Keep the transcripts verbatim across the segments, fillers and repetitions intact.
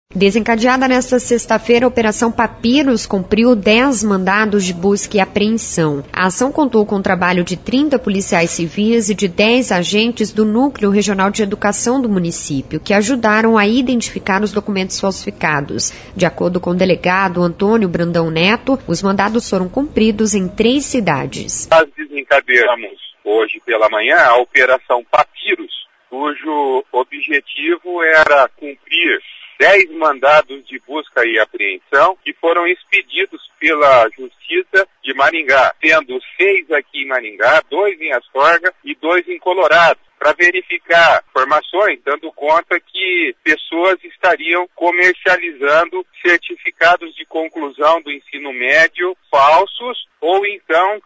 Desencadeada nesta sexta-feira, a Operação Papiros cumpriu dez mandados de busca e apreensão. A ação contou com o trabalho de trinta policiais civis e de dez agentes do Núcleo Regional de Educação do município, que ajudaram a identificar os documentos falsificados. De acordo com o delegado Antônio Brandão Neto, os mandados foram cumpridos em três cidades. Nós desencadeamos hoje pela manhã a Operação Papiros, cujo objetivo era cumprir dez mandados de busca e apreensão que foram expedidos pela Justiça de Maringá, sendo seis aqui em Maringá, dois em Astorga e dois em Colorado, para verificar informações, dando conta que pessoas estariam comercializando certificados de conclusão do ensino médio falsos ou então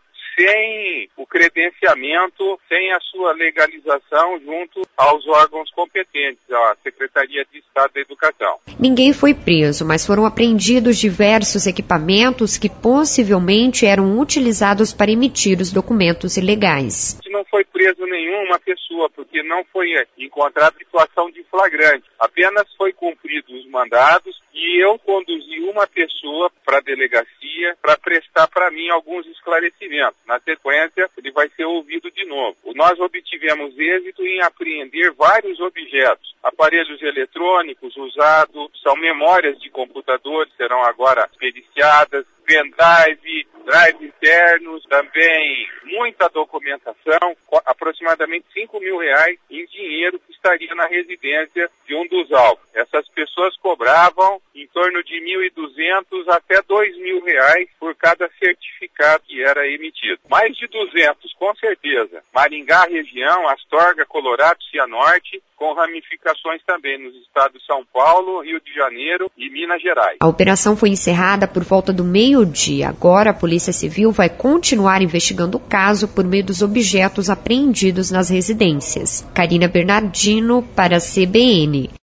sem o credenciamento, sem a sua legalização junto aos órgãos competentes, à Secretaria de Estado da Educação. Ninguém foi preso, mas foram apreendidos diversos equipamentos que possivelmente eram utilizados para emitir os documentos ilegais. Não foi preso nenhuma pessoa, porque não foi encontrada situação de flagrante. Apenas foi cumprido os mandados e eu conduzi uma pessoa para a delegacia para prestar para mim alguns esclarecimentos. Na sequência, ele vai ser ouvido de novo. Nós obtivemos êxito em apreender vários objetos, aparelhos eletrônicos usados, são memórias de computadores, serão agora periciadas, pendrive, drive internos, também muita documentação, aproximadamente cinco mil reais em dinheiro que estaria na residência de um dos alvos. Essas pessoas cobravam em torno de mil e duzentos até dois mil reais por cada certificado que era emitido. Mais de duzentos, com certeza. Maringá, região, Astorga, Colorado, Cianorte, com ramificações também nos estados de São Paulo, Rio de Janeiro e Minas Gerais. A operação foi encerrada por volta do meio-dia. Agora a Polícia Civil vai continuar investigando o caso por meio dos objetos apreendidos nas residências. Karina Bernardino para a C B N.